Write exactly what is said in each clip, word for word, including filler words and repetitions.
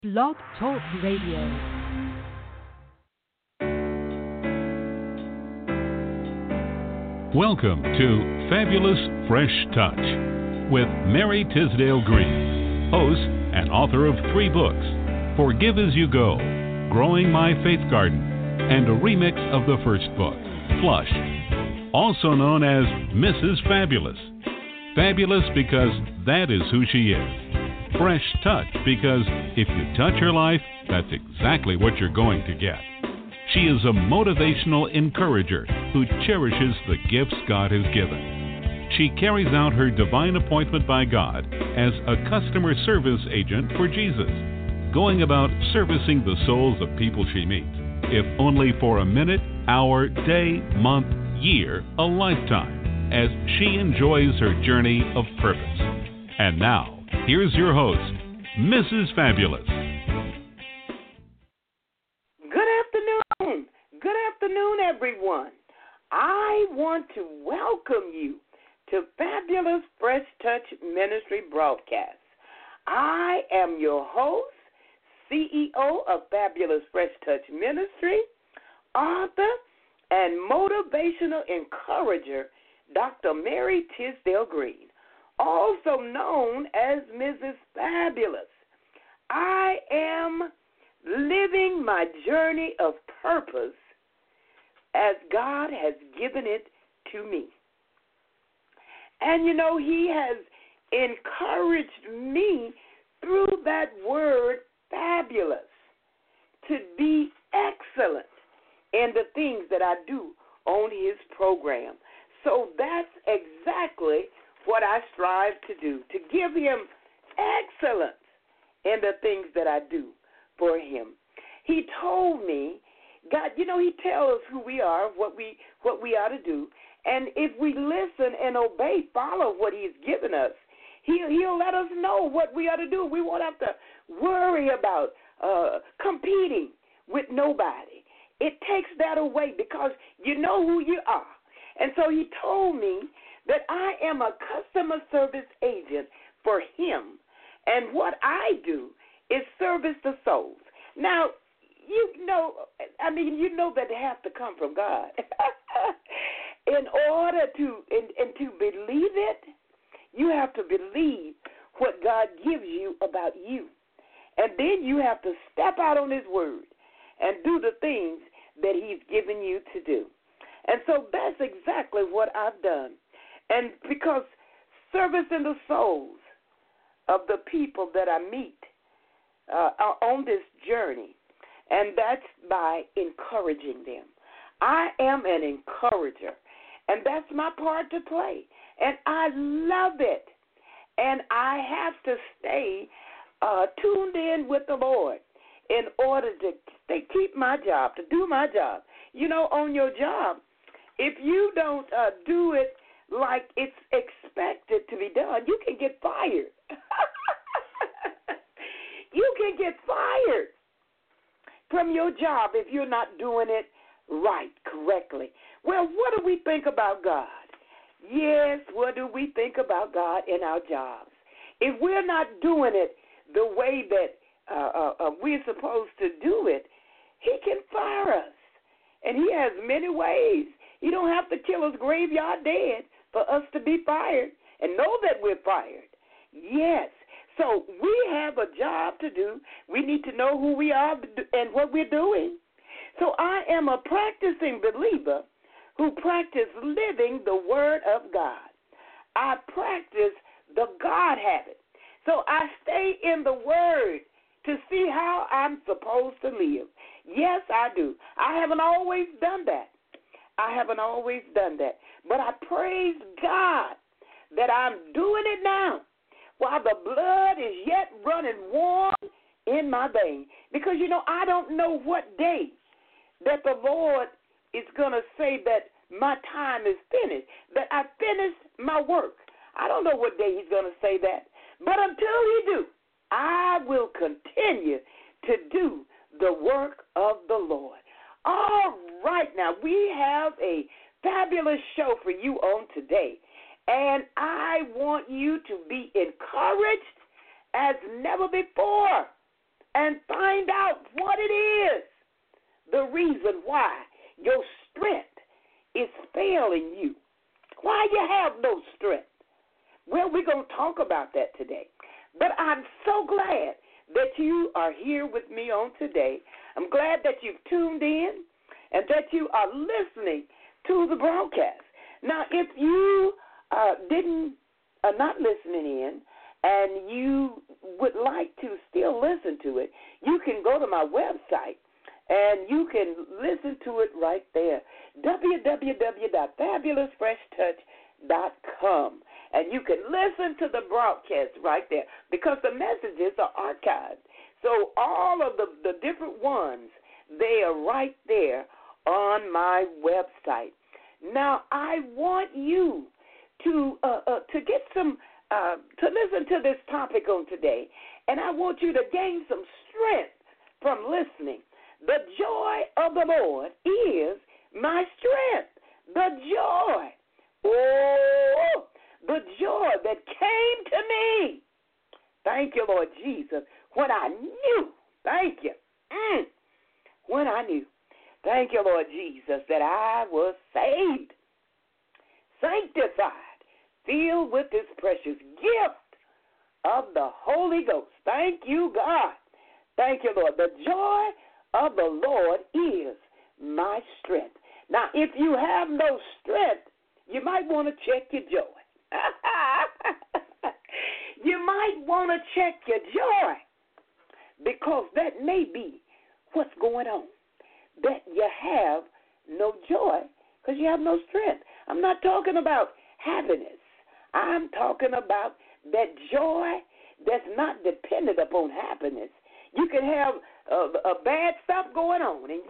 Blog Talk Radio. Welcome to Fabulous Fresh Touch with Mary Tisdale Green, host and author of three books, Forgive As You Go, Growing My Faith Garden, and a remix of the first book, Flush, also known as Missus Fabulous. Fabulous because that is who she is. Fresh Touch because if you touch her life, that's exactly what you're going to get. She is a motivational encourager who cherishes the gifts God has given. She carries out her divine appointment by God as a customer service agent for Jesus, going about servicing the souls of people she meets, if only for a minute, hour, day, month, year, a lifetime, as she enjoys her journey of purpose. And now, here's your host, Missus Fabulous. Good afternoon. Good afternoon, everyone. I want to welcome you to Fabulous Fresh Touch Ministry broadcast. I am your host, C E O of Fabulous Fresh Touch Ministry, author, and motivational encourager, Doctor Mary Tisdale Green, also known as Missus Fabulous. I am living my journey of purpose as God has given it to me. And you know, He has encouraged me through that word fabulous to be excellent in the things that I do on His program. So that's exactly what I strive to do, to give Him excellence in the things that I do for Him. He told me, God, you know, He tells us who we are, what we what we ought to do, and if we listen and obey, follow what He's given us, He'll, he'll let us know what we ought to do. We won't have to worry about uh, competing with nobody. It takes that away because you know who you are. And so He told me that I am a customer service agent for Him, and what I do is service the souls. Now, you know, I mean, you know that it has to come from God. In order to and, and to believe it, you have to believe what God gives you about you. And then you have to step out on His word and do the things that He's given you to do. And so that's exactly what I've done. And because servicing the souls of the people that I meet uh, are on this journey, and that's by encouraging them. I am an encourager, and that's my part to play, and I love it. And I have to stay uh, tuned in with the Lord in order to stay, keep my job, to do my job. You know, on your job, if you don't uh, do it like it's expected to be done, you can get fired. You can get fired from your job if you're not doing it right, correctly. Well, what do we think about God? Yes, what do we think about God in our jobs? If we're not doing it the way that uh, uh, uh, we're supposed to do it, He can fire us. And He has many ways. You don't have to kill us graveyard dead for us to be fired and know that we're fired. Yes. So we have a job to do. We need to know who we are and what we're doing. So I am a practicing believer who practice living the Word of God. I practice the God habit. So I stay in the Word to see how I'm supposed to live. Yes, I do. I haven't always done that. I haven't always done that. But I praise God that I'm doing it now while the blood is yet running warm in my veins. Because, you know, I don't know what day that the Lord is going to say that my time is finished, that I finished my work. I don't know what day He's going to say that. But until He do, I will continue to do the work of the Lord. All right, now we have a fabulous show for you on today, and I want you to be encouraged as never before and find out what it is, the reason why your strength is failing you. Why you have no strength. Well, we're going to talk about that today. But I'm so glad that you are here with me on today. I'm glad that you've tuned in and that you are listening to the broadcast. Now, if you uh, didn't, are not listening in and you would like to still listen to it, you can go to my website and you can listen to it right there, w w w dot fabulous fresh touch dot com. And you can listen to the broadcast right there because the messages are archived. So all of the, the different ones, they are right there on my website. Now, I want you to uh, uh, to get some, uh, to listen to this topic on today, and I want you to gain some strength from listening. The joy of the Lord is my strength. The joy. Oh, the joy that came to me. Thank you, Lord Jesus. When I knew, thank you, mm, when I knew, thank you, Lord Jesus, that I was saved, sanctified, filled with this precious gift of the Holy Ghost. Thank you, God. Thank you, Lord. The joy of the Lord is my strength. Now, if you have no strength, you might want to check your joy. You might want to check your joy because that may be what's going on, that you have no joy because you have no strength. I'm not talking about happiness. I'm talking about that joy that's not dependent upon happiness. You can have a, a bad stuff going on, and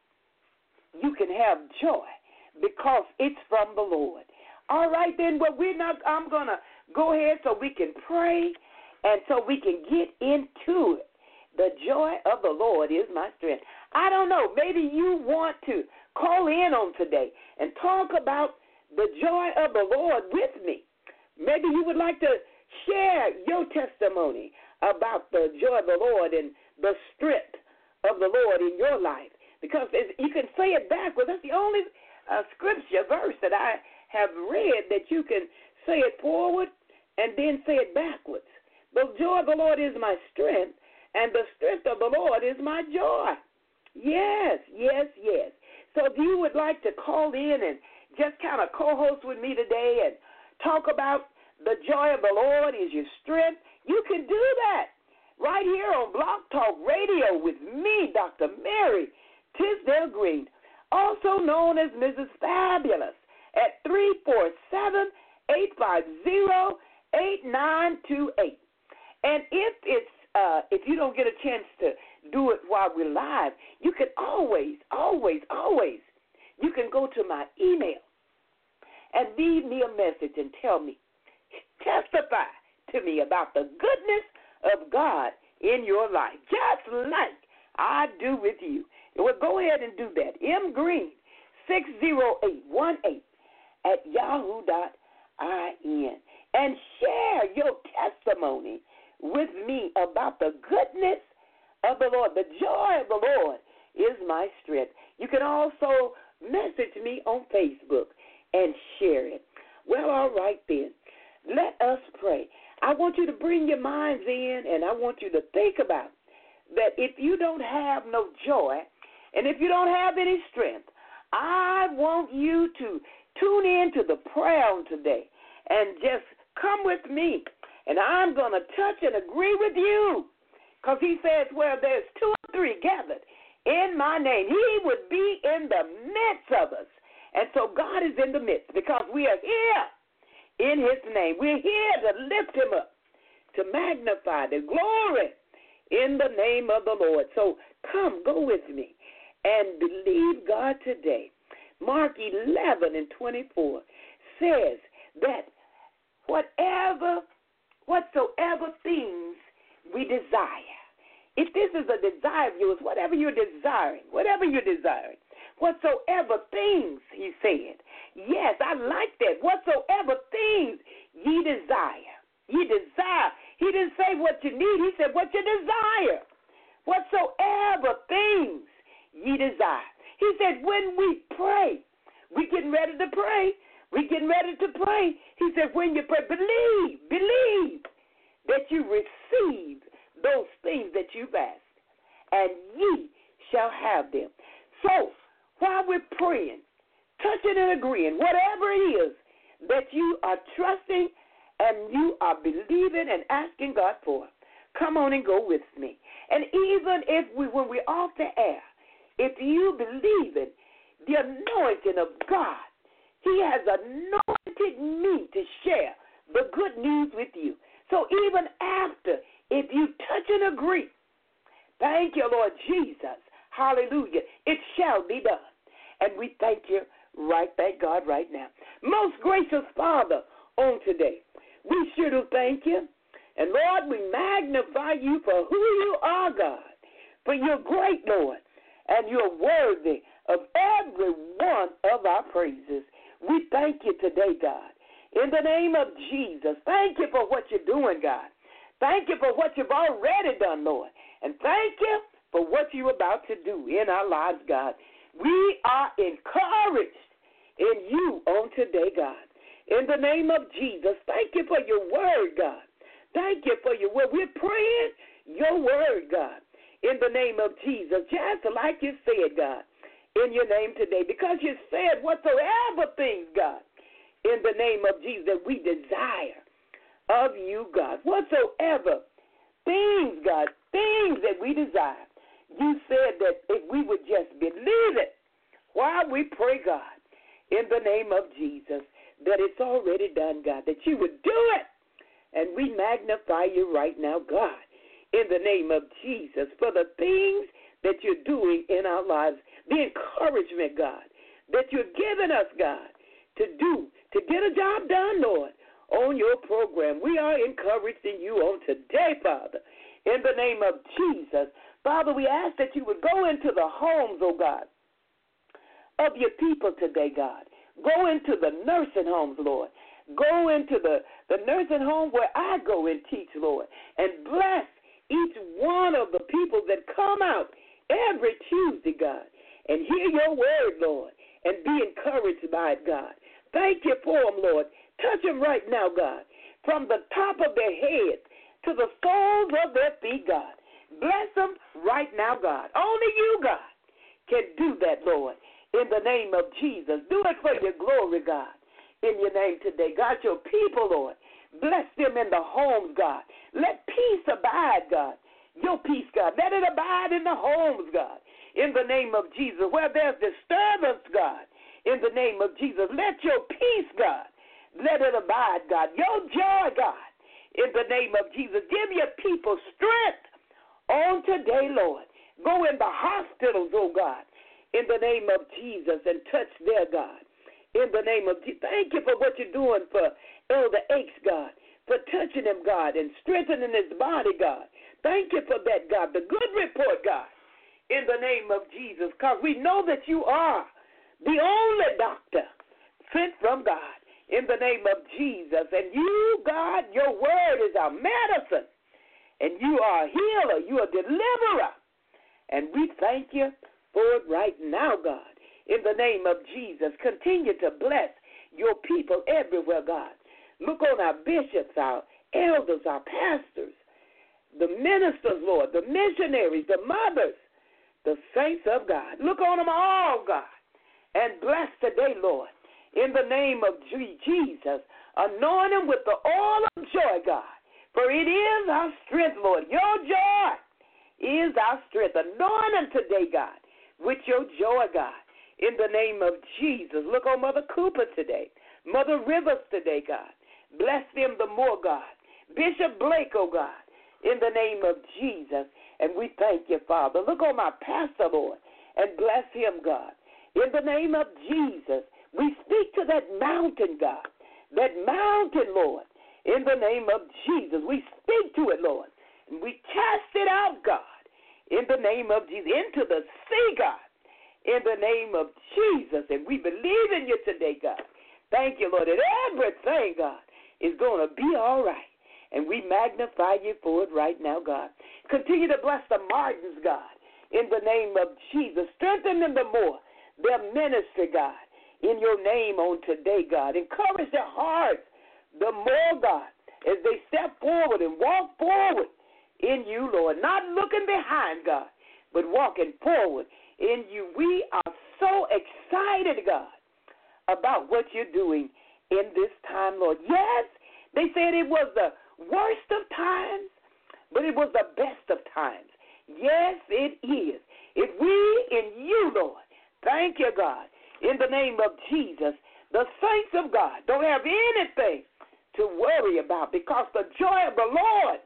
yet you can have joy because it's from the Lord. All right, then, well, we're not, I'm going to go ahead so we can pray and so we can get into it. The joy of the Lord is my strength. I don't know, maybe you want to call in on today and talk about the joy of the Lord with me. Maybe you would like to share your testimony about the joy of the Lord and the strength of the Lord in your life. Because you can say it backwards. That's the only uh, scripture verse that I have read that you can say it forward and then say it backwards. The joy of the Lord is my strength, and the strength of the Lord is my joy. Yes, yes, yes. So if you would like to call in and just kind of co-host with me today and talk about the joy of the Lord is your strength, you can do that right here on Blog Talk Radio with me, Doctor Mary Tisdale Green, also known as Missus Fabulous, at three four seven, eight five zero, eight nine two eight. And if it's uh, if you don't get a chance to do it while we're live, you can always, always, always, you can go to my email and leave me a message and tell me, testify to me about the goodness of God in your life, just like I do with you. Well, go ahead and do that. M Green six zero eight one eight at yahoo dot in and share your testimony with me about the goodness of the Lord. The joy of the Lord is my strength. You can also message me on Facebook and share it. Well, all right then. Let us pray. I want you to bring your minds in, and I want you to think about that if you don't have no joy and if you don't have any strength, I want you to tune in to the prayer on today and just come with me, and I'm going to touch and agree with you because he says, where there's two or three gathered in my name, he would be in the midst of us. And so God is in the midst because we are here in his name. We're here to lift him up, to magnify the glory in the name of the Lord. So come, go with me and believe God today. Mark eleven and twenty-four says that whatever, whatsoever things we desire, if this is a desire of yours, whatever you're desiring, whatever you're desiring, whatsoever things, he said. Yes, I like that. Whatsoever things ye desire. Ye desire. He didn't say what you need. He said what you desire. whatsoever things ye desire. He said, when we pray, we getting ready to pray. We getting ready to pray. He said, when you pray, believe, believe that you receive those things that you've asked, and ye shall have them. So while we're praying, touching and agreeing, whatever it is that you are trusting and you are believing and asking God for, come on and go with me. And even if we, when we're off the air, if you believe in the anointing of God, He has anointed me to share the good news with you. So even after, if you touch and agree, thank you, Lord Jesus, hallelujah, it shall be done. And we thank you right, thank God right now. Most gracious Father, on today, we sure do thank you. And Lord, we magnify you for who you are, God, for you're great, Lord, and you're worthy of every one of our praises. We thank you today, God. In the name of Jesus, thank you for what you're doing, God. Thank you for what you've already done, Lord. And thank you for what you're about to do in our lives, God. We are encouraged in you on today, God. In the name of Jesus, thank you for your word, God. Thank you for your word. We're praying your word, God, in the name of Jesus, just like you said, God, in your name today, because you said whatsoever things, God, in the name of Jesus, that we desire of you, God, whatsoever things, God, things that we desire. You said that if we would just believe it while we pray, God, in the name of Jesus, that it's already done, God, that you would do it. And we magnify you right now, God, in the name of Jesus, for the things that you're doing in our lives, the encouragement, God, that you're giving us, God, to do, to get a job done, Lord, on your program. We are encouraged in you on today, Father, in the name of Jesus. Father, we ask that you would go into the homes, oh God, of your people today, God. Go into the nursing homes, Lord. Go into the, the nursing home where I go and teach, Lord, and bless each one of the people that come out every Tuesday, God, and hear your word, Lord, and be encouraged by it, God. Thank you for them, Lord. Touch them right now, God, from the top of their head to the soles of their feet, God. Bless them right now, God. Only you, God, can do that, Lord, in the name of Jesus. Do it for your glory, God, in your name today. God, your people, Lord, bless them in the homes, God. Let peace abide, God. Your peace, God. Let it abide in the homes, God, in the name of Jesus. Where there's disturbance, God, in the name of Jesus, let your peace, God, let it abide, God. Your joy, God, in the name of Jesus. Give your people strength on today, Lord. Go in the hospitals, oh God, in the name of Jesus, and touch their God. In the name of Jesus. Thank you for what you're doing for Elder Aches, God, for touching him, God, and strengthening his body, God. Thank you for that, God, the good report, God, in the name of Jesus, because we know that you are the only doctor sent from God, in the name of Jesus. And you, God, your word is our medicine, and you are a healer, you are a deliverer. And we thank you for it right now, God. In the name of Jesus, continue to bless your people everywhere, God. Look on our bishops, our elders, our pastors, the ministers, Lord, the missionaries, the mothers, the saints of God. Look on them all, God, and bless today, Lord, in the name of Jesus. Anoint them with the oil of joy, God, for it is our strength, Lord. Your joy is our strength. Anoint them today, God, with your joy, God. In the name of Jesus. Look on Mother Cooper today. Mother Rivers today, God. Bless them the more, God. Bishop Blake, oh God, in the name of Jesus. And we thank you, Father. Look on my pastor, Lord, and bless him, God. In the name of Jesus, we speak to that mountain, God. That mountain, Lord, in the name of Jesus. We speak to it, Lord, and we cast it out, God, in the name of Jesus, into the sea, God. In the name of Jesus, and we believe in you today, God. Thank you, Lord, that everything, God, is going to be all right. And we magnify you for it right now, God. Continue to bless the Martins, God, in the name of Jesus. Strengthen them the more, their ministry, God, in your name on today, God. Encourage their hearts the more, God, as they step forward and walk forward in you, Lord. Not looking behind, God, but walking forward in you. We are so excited, God, about what you're doing in this time, Lord. Yes, they said it was the worst of times, but it was the best of times. Yes, it is. If we in you, Lord, thank you, God, in the name of Jesus, the saints of God don't have anything to worry about because the joy of the Lord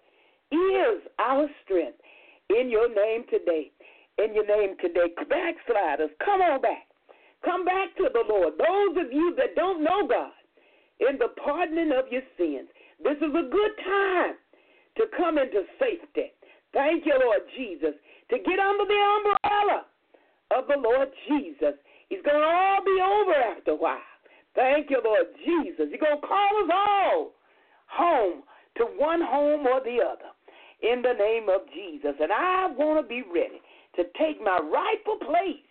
is our strength. In your name today, in your name today, backsliders, come on back. Come back to the Lord. Those of you that don't know God, in the pardoning of your sins, this is a good time to come into safety. Thank you, Lord Jesus, to get under the umbrella of the Lord Jesus. It's going to all be over after a while. Thank you, Lord Jesus. You're going to call us all home to one home or the other in the name of Jesus. And I want to be ready to take my rightful place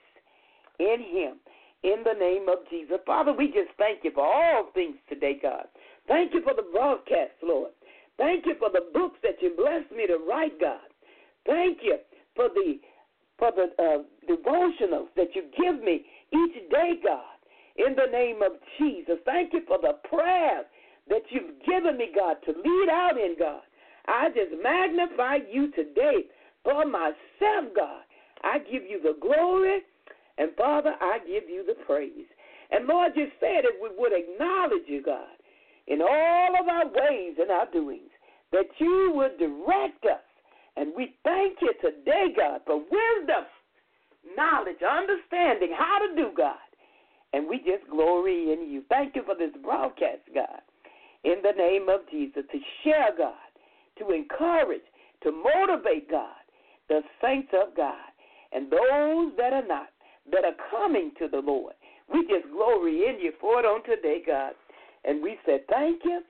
in him in the name of Jesus. Father, we just thank you for all things today, God. Thank you for the broadcast, Lord. Thank you for the books that you blessed me to write, God. Thank you for the for the uh, devotionals that you give me each day, God, in the name of Jesus. Thank you for the prayers that you've given me, God, to lead out in, God. I just magnify you today for myself, God. I give you the glory, and, Father, I give you the praise. And, Lord, you said if we would acknowledge you, God, in all of our ways and our doings, that you would direct us. And we thank you today, God, for wisdom, knowledge, understanding how to do, God. And we just glory in you. Thank you for this broadcast, God, in the name of Jesus, to share, God, to encourage, to motivate, God, the saints of God, and those that are not, that are coming to the Lord. We just glory in you for it on today, God. And we said thank you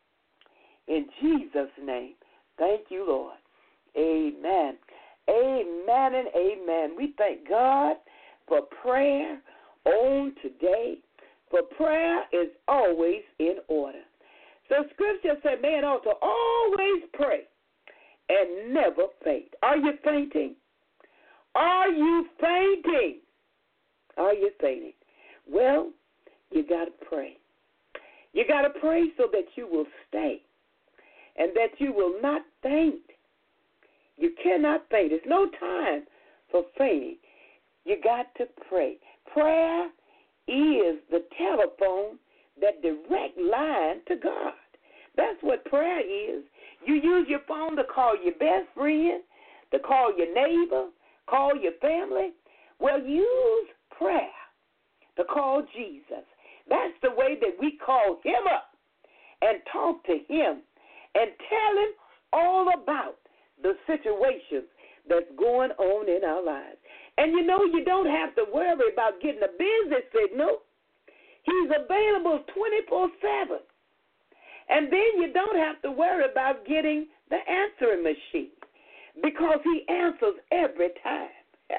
in Jesus' name. Thank you, Lord. Amen. Amen and amen. We thank God for prayer on today, for prayer is always in order. So Scripture said man ought to always pray and never faint. Are you fainting? Are you fainting? Are you fainting? Well, you got to pray. You got to pray so that you will stay and that you will not faint. You cannot faint. There's no time for fainting. You got to pray. Prayer is the telephone, that direct line to God. That's what prayer is. You use your phone to call your best friend, to call your neighbor, call your family. Well, use prayer to call Jesus. That's the way that we call him up and talk to him and tell him all about the situations that's going on in our lives. And you know, you don't have to worry about getting a busy signal. He's available twenty-four seven. And then you don't have to worry about getting the answering machine because he answers every time.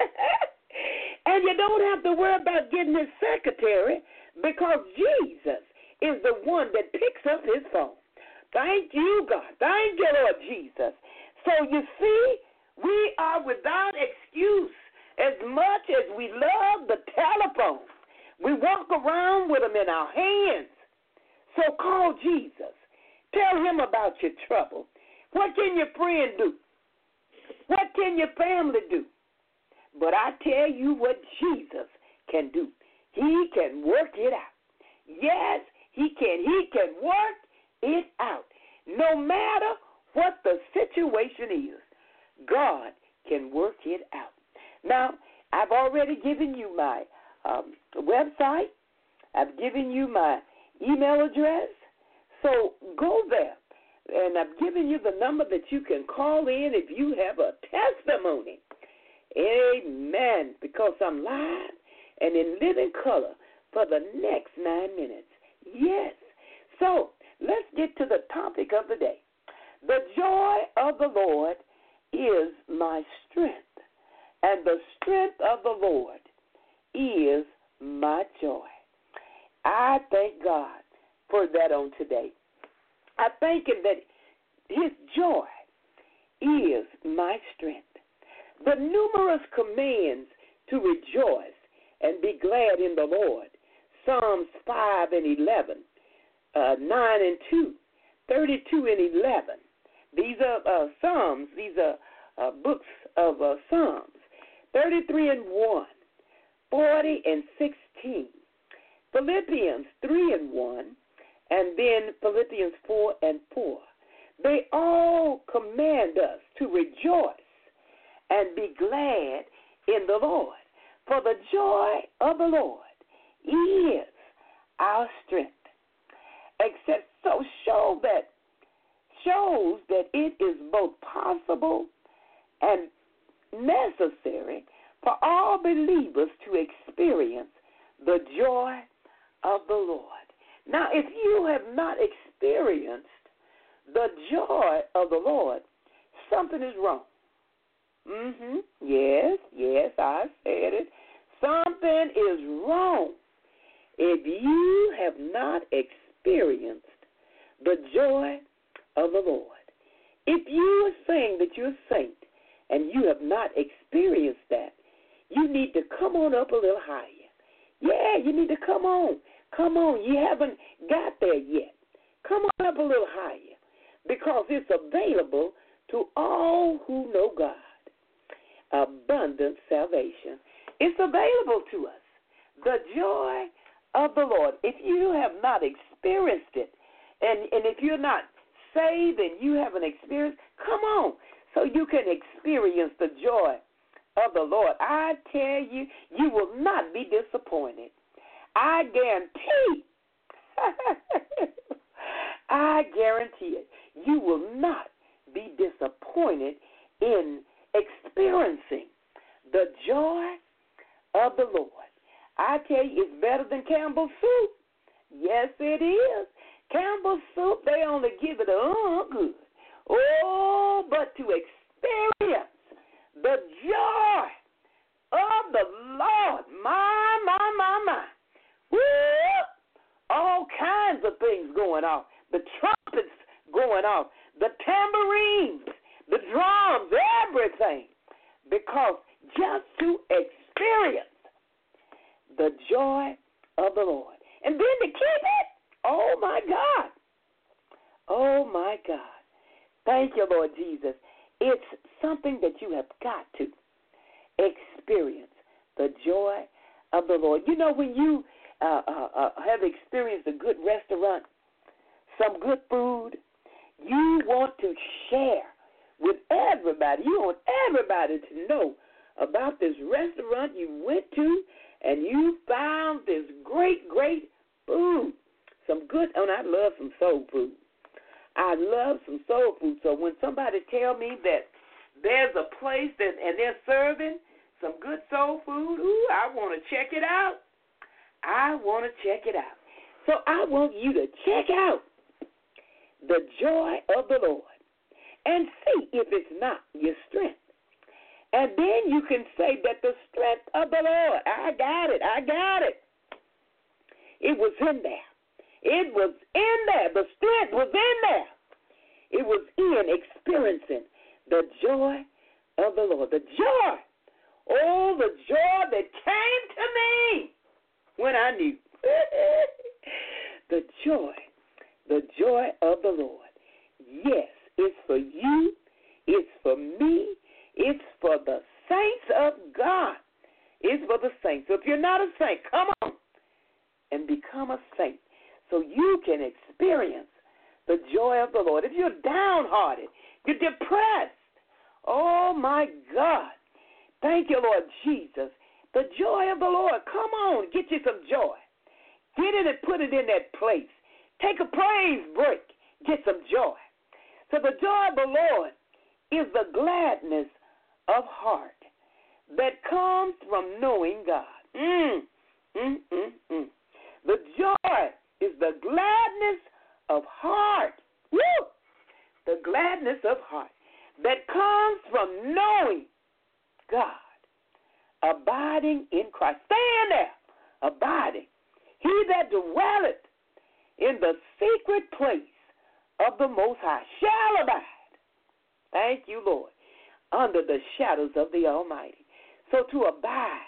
And you don't have to worry about getting his secretary because Jesus is the one that picks up his phone. Thank you, God. Thank you, Lord Jesus. So you see, we are without excuse. As much as we love the telephone, we walk around with them in our hands. So call Jesus. Tell him about your trouble. What can your friend do? What can your family do? But I tell you what Jesus can do. He can work it out. Yes, he can. He can work it out. No matter what the situation is, God can work it out. Now, I've already given you my um, website. I've given you my email address. So go there. And I've given you the number that you can call in if you have a testimony. Amen. Because I'm live and in living color for the next nine minutes. Yes. So let's get to the topic of the day. The joy of the Lord is my strength, and the strength of the Lord is my joy. I thank God for that on today. I thank Him that His joy is my strength. The numerous commands to rejoice and be glad in the Lord, Psalms five and eleven, uh, nine and two, thirty-two and eleven. These are uh, Psalms. These are uh, books of uh, Psalms. thirty-three and one, forty and sixteen, Philippians three and one, and then Philippians four and four. They all command us to rejoice and be glad in the Lord. For the joy of the Lord is our strength. Except so show that shows that it is both possible and necessary for all believers to experience the joy of the Lord. Now, if you have not experienced the joy of the Lord, something is wrong. Mm-hmm. Yes, yes, I said it. Something is wrong if you have not experienced the joy of the Lord. If you are saying that you're a saint and you have not experienced that, you need to come on up a little higher. Yeah, you need to come on. Come on. You haven't got there yet. Come on up a little higher because it's available to all who know God. Abundant salvation. It's available to us. The joy of the Lord. If you have not experienced it, and, and if you're not saved and you haven't experienced, come on so you can experience the joy of the Lord. I tell you, you will not be disappointed. I guarantee, I guarantee it, you will not be disappointed in experiencing the joy of the Lord. I tell you, it's better than Campbell's soup. Yes, it is. Campbell's soup, they only give it a uh, good. Oh, but to experience the joy of the Lord, my, my, my, my. Woo! All kinds of things going off. The trumpets going off. The tambourines. The drums, everything. Because just to experience the joy of the Lord. And then to keep it, oh my God. Oh my God. Thank you, Lord Jesus. It's something that you have got to experience, the joy of the Lord. You know, when you uh, uh, uh, have experienced a good restaurant, some good food, you want to share with everybody. You want everybody to know about this restaurant you went to and you found this great, great food. Some good, and I love some soul food. I love some soul food. So when somebody tell me that there's a place that and they're serving some good soul food, ooh, I want to check it out. I want to check it out. So I want you to check out the joy of the Lord and see if it's not your strength. And then you can say that the strength of the Lord, I got it, I got it. It was in there. It was in there. The strength was in there. It was in experiencing the joy of the Lord. The joy. Oh, the joy that came to me when I knew. The joy. The joy of the Lord. Yes, it's for you. It's for me. It's for the saints of God. It's for the saints. So if you're not a saint, come on and become a saint so you can experience the joy of the Lord. If you're downhearted, you're depressed, oh, my God. Thank you, Lord Jesus. The joy of the Lord. Come on, get you some joy. Get it and put it in that place. Take a praise break. Get some joy. So the joy of the Lord is the gladness of heart that comes from knowing God. Mm, mm, mm, mm. The joy is the gladness of heart. Woo! The the gladness of heart that comes from knowing God, abiding in Christ. Stand there, abiding. He that dwelleth in the secret place of the Most High shall abide. Thank you, Lord. Under the shadows of the Almighty. So to abide,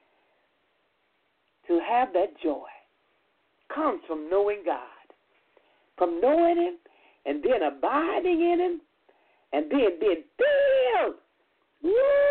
to have that joy, comes from knowing God, from knowing Him, and then abiding in Him, and then being filled. Woo!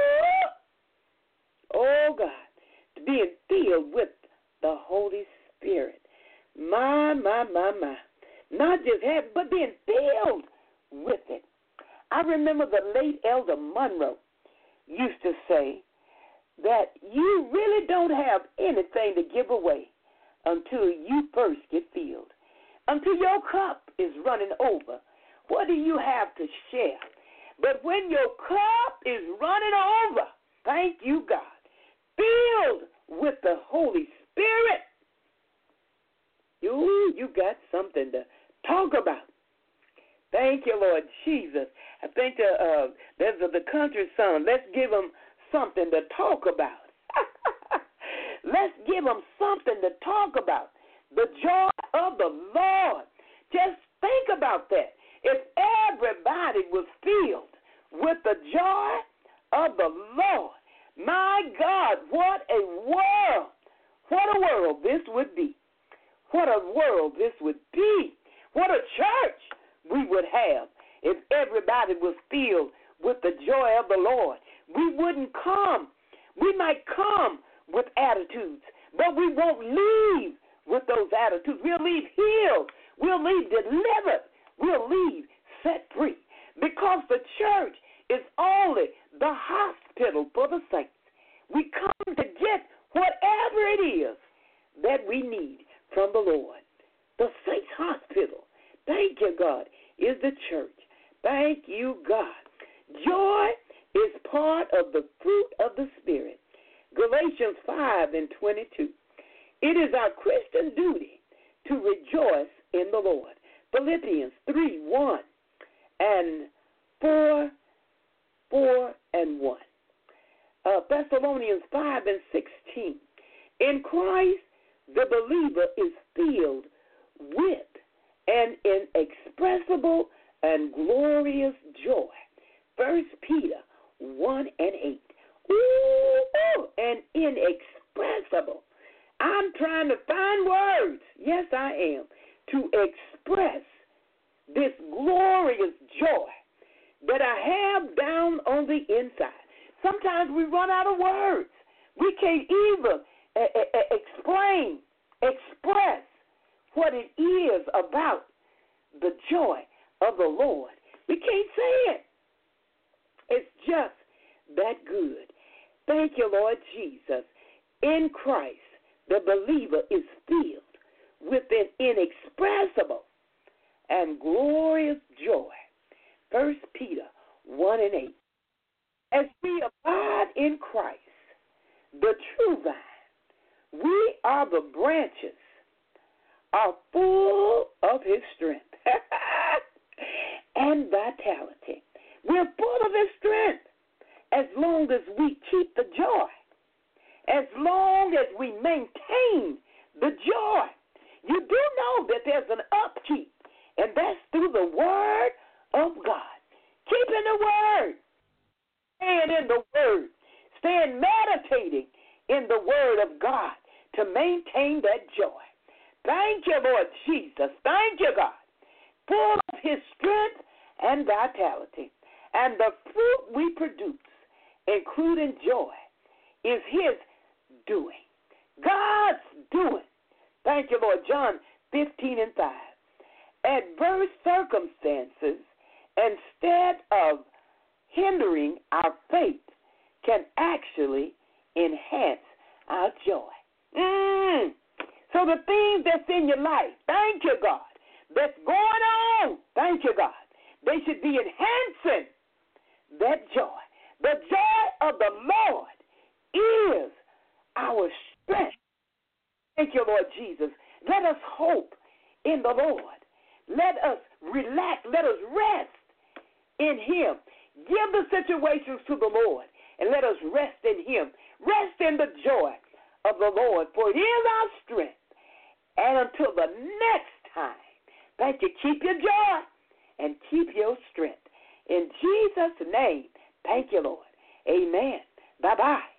Oh, God, being filled with the Holy Spirit. My, my, my, my. Not just have, but being filled with it. I remember the late Elder Monroe used to say that you really don't have anything to give away until you first get filled. Until your cup is running over, what do you have to share? But when your cup is running over, thank you, God, filled with the Holy Spirit, you, you got something to talk about. Thank you, Lord Jesus. I think uh, uh, there's a, the country song, let's give them something to talk about. Let's give them something to talk about. The joy of the Lord. Just think about that. If everybody was filled with the joy of the Lord, my God, what a world. What a world this would be. What a world this would be. What a church we would have if everybody was filled with the joy of the Lord. We wouldn't come. We might come with attitudes, but we won't leave with those attitudes. We'll leave healed. We'll leave delivered. We'll leave set free, because the church is only the hospital for the saints. We come to get whatever it is that we need from the Lord. The saints' hospital, thank you, God, is the church. Thank you, God. Joy is part of the fruit of the Spirit. Galatians five and twenty-two. It is our Christian duty to rejoice in the Lord. Philippians three, one and four, four and one. Uh, Thessalonians five and sixteen. In Christ, the believer is filled with an inexpressible and glorious joy. First Peter one and eight. Ooh, an inexpressible. I'm trying to find words, yes I am, to express this glorious joy that I have down on the inside. Sometimes we run out of words. We can't even uh, uh, explain, express what it is about the joy of the Lord. We can't say it. It's just that good. Thank you, Lord Jesus. In Christ, the believer is filled with an inexpressible and glorious joy. First Peter one and eight. As we abide in Christ, the true vine, we are the branches, are full of his strength and vitality. We're full of his strength as long as we keep the joy, as long as we maintain the joy. You do know that there's an upkeep, and that's through the word of God. Keeping the word, staying in the word, staying meditating in the word of God to maintain that joy. Thank you, Lord Jesus. Thank you, God. Full of his strength and vitality. And the fruit we produce, including joy, is his doing. God's doing. Thank you, Lord. John fifteen and five. Adverse circumstances, instead of hindering our faith, can actually enhance our joy. Mm. So the things that's in your life, thank you, God, that's going on, thank you, God, they should be enhancing that joy. The joy of the Lord is our strength. Thank you, Lord Jesus. Let us hope in the Lord. Let us relax. Let us rest in Him. Give the situations to the Lord, and let us rest in Him. Rest in the joy of the Lord, for it is our strength. And until the next time, thank you. Keep your joy and keep your strength. In Jesus' name, thank you, Lord. Amen. Bye-bye.